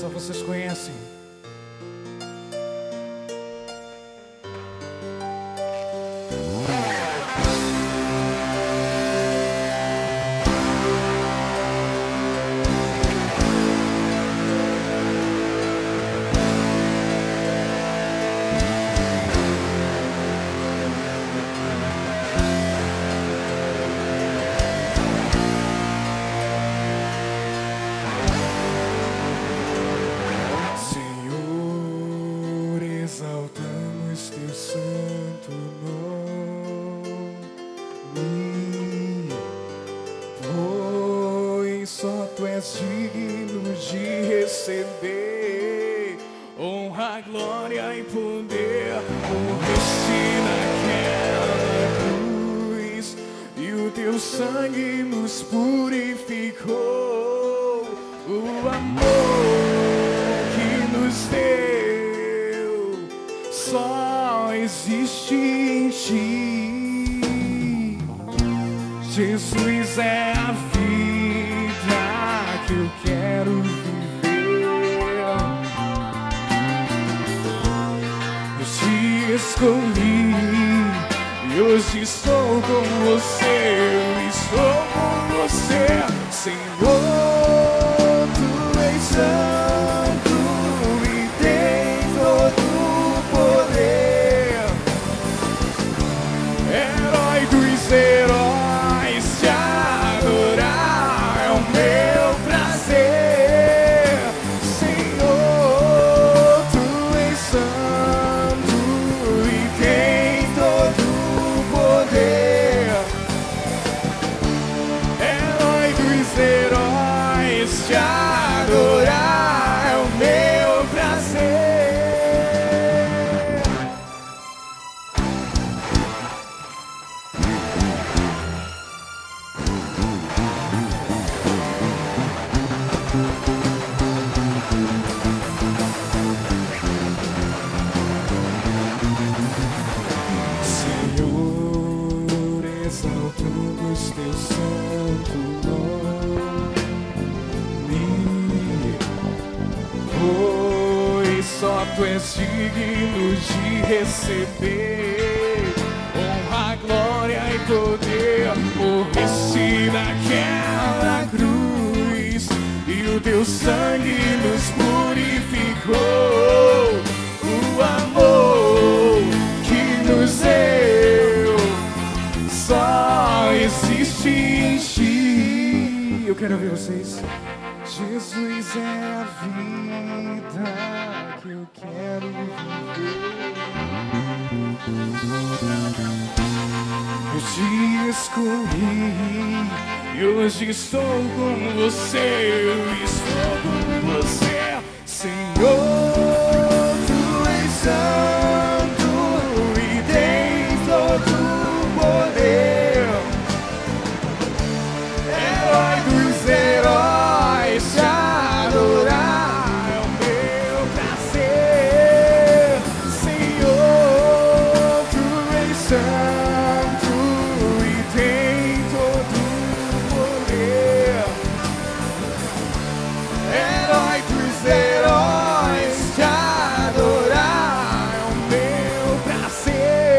só vocês conhecem. Exaltamos teu santo nome, pois só tu és digno de receber honra, glória e poder. Morreste naquela cruz e o teu sangue nos purificou. O amor que nos deu só existe em ti. Jesus é a vida que eu quero viver. Eu te escolhi e hoje estou com você. Eu estou com você, Senhor. Tu és santo e tens todo o poder. Herói dos heróis, te adorar é o meu prazer. Senhor, tu és santo e tens todo o poder. Herói dos heróis, te adorar é o meu prazer. Senhor, exaltamos teu santo nome, pois só tu és digno de receber honra, glória e poder. Morreste naquela cruz e o teu sangue nos purificou. O amor que nos deu só existe em ti. Eu quero ouvir vocês. Jesus é a vida que eu quero viver. Eu te escolhi e hoje estou com você. Eu estou com você, Senhor. Tu és santo e tens todo o poder. Herói dos heróis, te adorar é o meu prazer. Senhor, tu és santo e tens todo o poder. Herói dos heróis, te adorar é o meu prazer.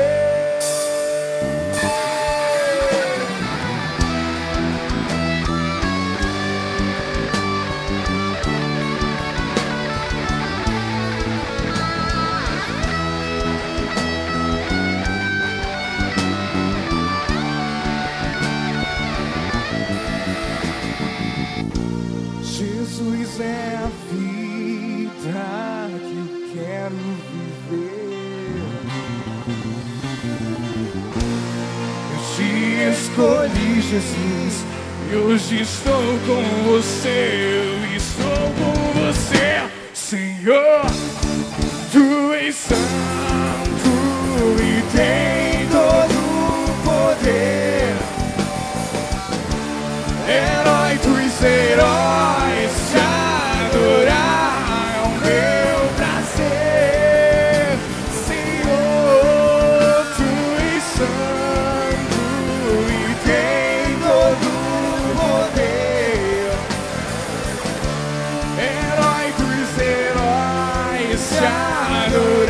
Jesus é a vida que eu quero viver. Eu te escolhi, Jesus, e hoje estou com você. Eu estou com você, Senhor. Tu és santo e tem todo o poder. Herói dos heróis, te adorar é o meu prazer. Senhor, tu és santo e tem todo o poder. Herói dos adorei.